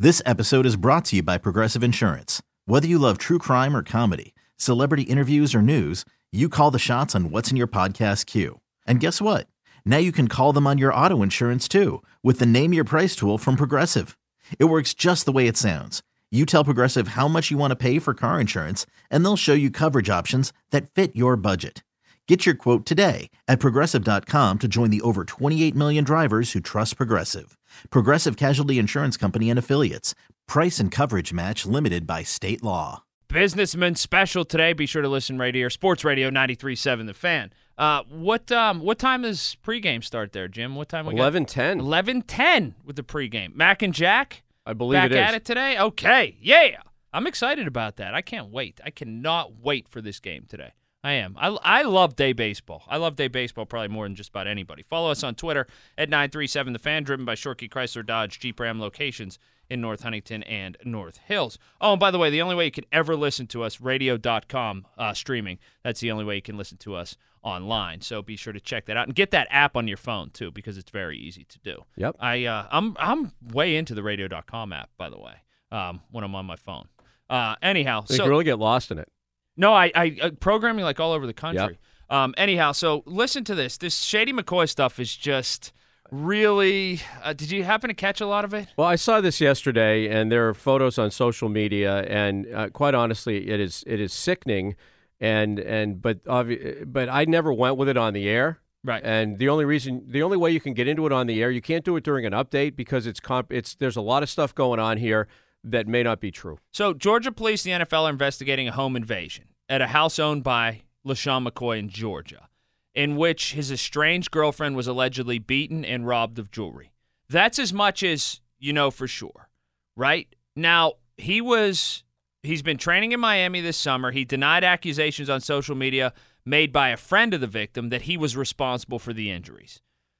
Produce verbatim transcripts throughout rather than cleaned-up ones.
This episode is brought to you by Progressive Insurance. Whether you love true crime or comedy, celebrity interviews or news, you call the shots on what's in your podcast queue. And guess what? Now you can call them on your auto insurance too with the Name Your Price tool from Progressive. It works just the way it sounds. You tell Progressive how much you want to pay for car insurance, and they'll show you coverage options that fit your budget. Get your quote today at Progressive dot com to join the over twenty-eight million drivers who trust Progressive. Progressive Casualty Insurance Company and Affiliates. Price and coverage match limited by state law. Businessman special today. Be sure to listen right here. Sports Radio ninety-three point seven The Fan. Uh, what um what time does pregame start there, Jim? What time we got? eleven ten. eleven ten with the pregame. Mac and Jack? I believe back it is. at it today? Okay. Yeah. I'm excited about that. I can't wait. I cannot wait for this game today. I am. I, I love day baseball. I love day baseball probably more than just about anybody. Follow us on Twitter at nine three seven The Fan, driven by Shorkey Chrysler Dodge Jeep Ram locations in North Huntington and North Hills. Oh, and by the way, the only way you can ever listen to us, radio dot com uh, streaming. That's the only way you can listen to us online. So be sure to check that out and get that app on your phone too, because it's very easy to do. Yep. I uh, I'm I'm way into the radio dot com app, by the way, um, when I'm on my phone. Uh, anyhow, You so can really get lost in it. no, I, I uh, programming like all over the country. Yep. Um, anyhow, so listen to this. This Shady McCoy stuff is just really. Uh, did you happen to catch a lot of it? Well, I saw this yesterday, and there are photos on social media, and uh, quite honestly, it is it is sickening. And and but obvi- but I never went with it on the air. Right. And the only reason, the only way you can get into it on the air, you can't do it during an update because it's comp. It's there's a lot of stuff going on here that may not be true. So Georgia police, the N F L, are investigating a home invasion at a house owned by LaShawn McCoy in Georgia, in which his estranged girlfriend was allegedly beaten and robbed of jewelry. That's as much as you know for sure, right? Now, he was he's been training in Miami this summer. He denied accusations on social media made by a friend of the victim that he was responsible for the injuries.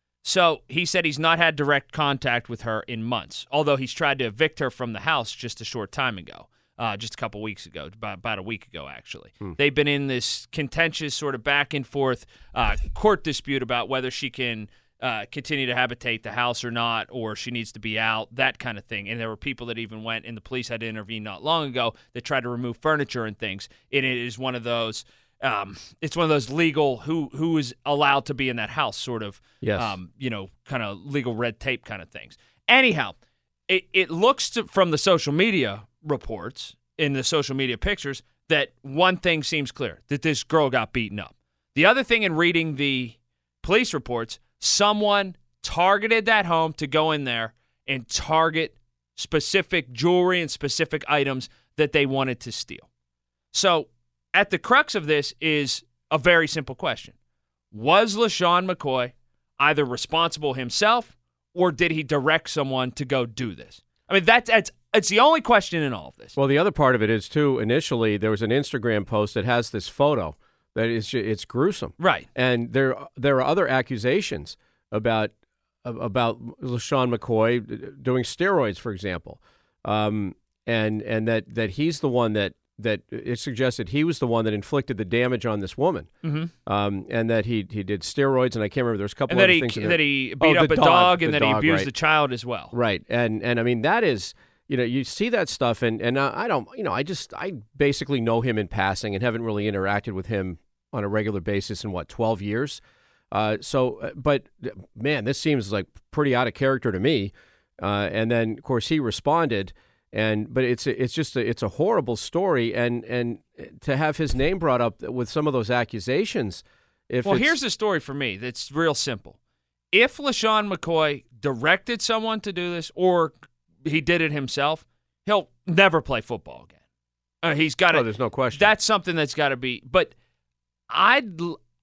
So he said he's not had direct contact with her in months, although he's tried to evict her from the house just a short time ago, uh, just a couple weeks ago, about, about a week ago, actually. Hmm. They've been in this contentious sort of back and forth uh, court dispute about whether she can uh, continue to habitate the house or not, or she needs to be out, that kind of thing. And there were people that even went, and the police had to intervene not long ago, that tried to remove furniture and things. And it is one of those... Um, it's one of those legal who who is allowed to be in that house sort of, yes. um, you know, kind of legal red tape kind of things. Anyhow, it, it looks to, from the social media reports, in the social media pictures, that one thing seems clear, that this girl got beaten up. The other thing in reading the police reports, someone targeted that home to go in there and target specific jewelry and specific items that they wanted to steal. So, at the crux of this is a very simple question. Was LaShawn McCoy either responsible himself, or did he direct someone to go do this? I mean, that's, that's it's the only question in all of this. Well, the other part of it is, too, initially there was an Instagram post that has this photo that is it's gruesome. Right. And there there are other accusations about about LaShawn McCoy doing steroids, for example, um, and and that, that he's the one that that it suggested he was the one that inflicted the damage on this woman, mm-hmm. um, and that he he did steroids, and I can't remember. There's a couple and other that things. He, in that there. he beat oh, up a dog, dog, and the that he dog, abused right. the child as well. Right, and and I mean that is, you know, you see that stuff, and and I don't, you know, I just I basically know him in passing and haven't really interacted with him on a regular basis in what twelve years. Uh, so, but man, this seems like pretty out of character to me. Uh, and then of course he responded. And but it's it's just a, it's a horrible story, and and to have his name brought up with some of those accusations. If well, it's, here's the story for me. That's real simple. If LaShawn McCoy directed someone to do this, or he did it himself, he'll never play football again. Uh, he's got to. Oh, there's no question. That's something that's got to be. But I'd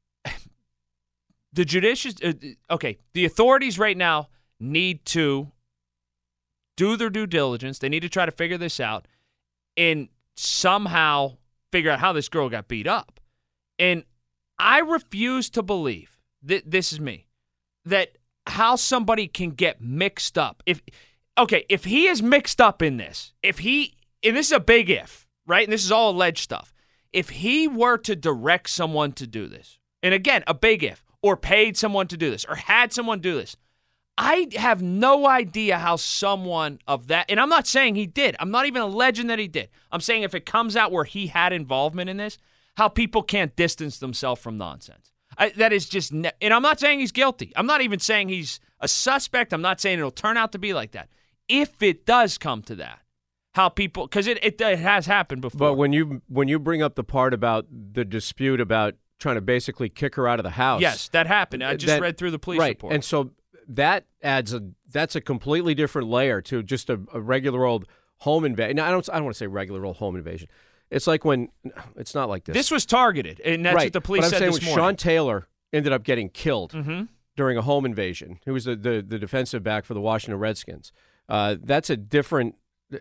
the judicious. Uh, okay, the authorities right now need to do their due diligence. They need to try to figure this out and somehow figure out how this girl got beat up. And I refuse to believe, th- this is me, that how somebody can get mixed up. If okay, if he is mixed up in this, if he, and this is a big if, right? And this is all alleged stuff. If he were to direct someone to do this, and again, a big if, or paid someone to do this, or had someone do this, I have no idea how someone of that, and I'm not saying he did. I'm not even alleging that he did. I'm saying if it comes out where he had involvement in this, how people can't distance themselves from nonsense. I, that is just, ne- and I'm not saying he's guilty. I'm not even saying he's a suspect. I'm not saying it'll turn out to be like that. If it does come to that, how people, because it, it, it has happened before. But when you when you bring up the part about the dispute about trying to basically kick her out of the house. Yes, that happened. I just that, read through the police right. report. And so that adds a that's a completely different layer to just a, a regular old home invasion. No, I don't I don't want to say regular old home invasion. It's like when it's not like this. This was targeted, and that's right. what the police but I'm said saying this when morning. Sean Taylor ended up getting killed mm-hmm. during a home invasion. He was the, the, the defensive back for the Washington Redskins. Uh, that's a different.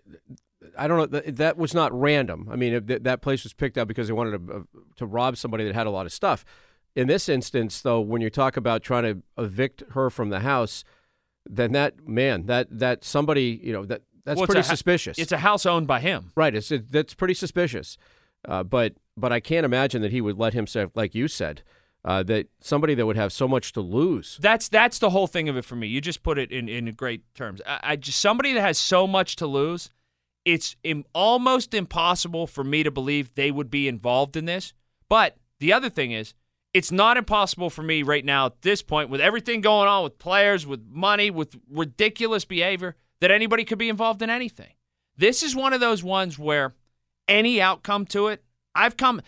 I don't know. That was not random. I mean, that place was picked out because they wanted to, to rob somebody that had a lot of stuff. In this instance, though, when you talk about trying to evict her from the house, then that man, that that somebody, you know, that that's well, pretty a, suspicious. It's a house owned by him, right? It's it, that's pretty suspicious. Uh, but but I can't imagine that he would let himself, like you said, uh, that somebody that would have so much to lose. That's that's the whole thing of it for me. You just put it in in great terms. I, I just somebody that has so much to lose. It's im- almost impossible for me to believe they would be involved in this. But the other thing is, it's not impossible for me right now at this point, with everything going on with players, with money, with ridiculous behavior, that anybody could be involved in anything. This is one of those ones where any outcome to it, I've come,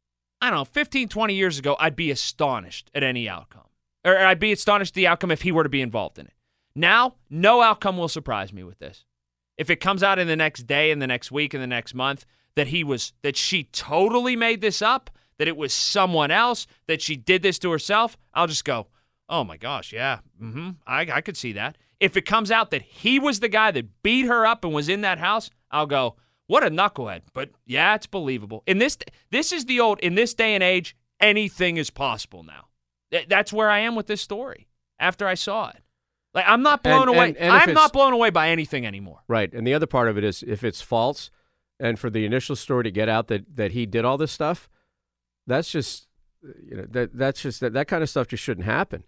I don't know, fifteen, twenty years ago, I'd be astonished at any outcome. Or I'd be astonished at the outcome if he were to be involved in it. Now, no outcome will surprise me with this. If it comes out in the next day, in the next week, in the next month, that he was, that she totally made this up, that it was someone else, that she did this to herself, I'll just go, oh my gosh, yeah, mm-hmm, I, I could see that. If it comes out that he was the guy that beat her up and was in that house, I'll go, what a knucklehead. But yeah, it's believable. In this, this is the old, in this day and age, anything is possible now. That's where I am with this story after I saw it. Like, I'm not blown and, away. and, and I'm not blown away by anything anymore. Right. And the other part of it is if it's false and for the initial story to get out that, that he did all this stuff, that's just, you know, that that's just, that, that kind of stuff just shouldn't happen.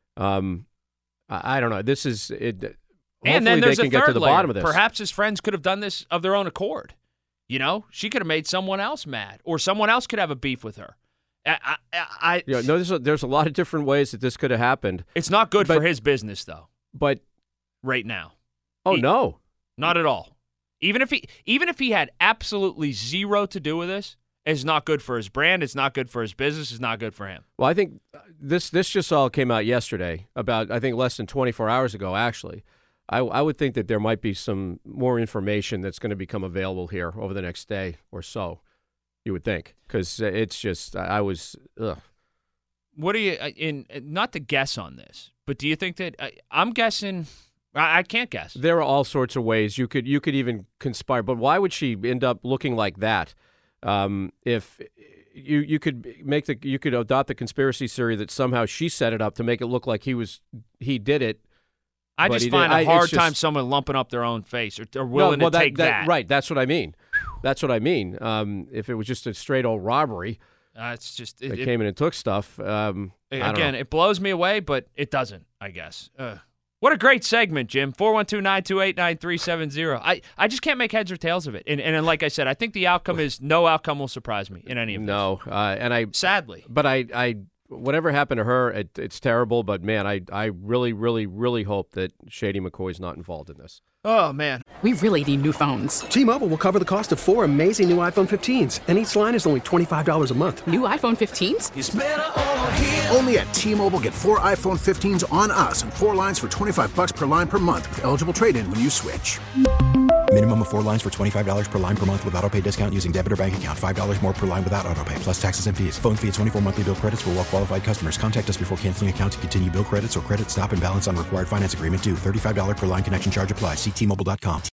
Um, I, I don't know. This is, it. And then there's they a can third get to the layer. bottom of this. Perhaps his friends could have done this of their own accord. You know, she could have made someone else mad, or someone else could have a beef with her. I, I, I yeah, no, there's a, there's a lot of different ways that this could have happened. It's not good but, for his business, though. But right now, oh he, no, not at all. Even if he, even if he had absolutely zero to do with this, it's not good for his brand. It's not good for his business. It's not good for him. Well, I think this this just all came out yesterday, about I think less than twenty-four hours ago. Actually, I, I would think that there might be some more information that's going to become available here over the next day or so. You would think, because it's just I was. Ugh. What do you in? Not to guess on this, but do you think that I, I'm guessing? I, I can't guess. There are all sorts of ways you could you could even conspire, but why would she end up looking like that? Um, if you you could make the you could adopt the conspiracy theory that somehow she set it up to make it look like he was he did it. I just find a hard time someone lumping up their own face or, or willing no, well, to that, take that, that. Right, that's what I mean. That's what I mean. Um, if it was just a straight old robbery, uh, it's just it, it, they came in and took stuff. Um, again, it blows me away, but it doesn't. I guess. Uh, what a great segment, Jim. four one two, nine two eight, nine three seven zero. I, I just can't make heads or tails of it. And and like I said, I think the outcome is no outcome will surprise me in any of this. No, uh, and I sadly, but I I. Whatever happened to her, it, it's terrible. But, man, I, I really, really, really hope that Shady McCoy's not involved in this. Oh, man. We really need new phones. T-Mobile will cover the cost of four amazing new iPhone fifteens, and each line is only twenty-five dollars a month. New iPhone fifteens? It's better over here. Only at T-Mobile, get four iPhone fifteens on us and four lines for twenty-five dollars per line per month with eligible trade-in when you switch. Minimum of four lines for twenty-five dollars per line per month with autopay discount using debit or bank account. five dollars more per line without autopay, plus taxes and fees. Phone fee at twenty-four monthly bill credits for well-qualified customers. Contact us before canceling account to continue bill credits or credit stop and balance on required finance agreement due. thirty-five dollars per line connection charge applies. See T Mobile dot com.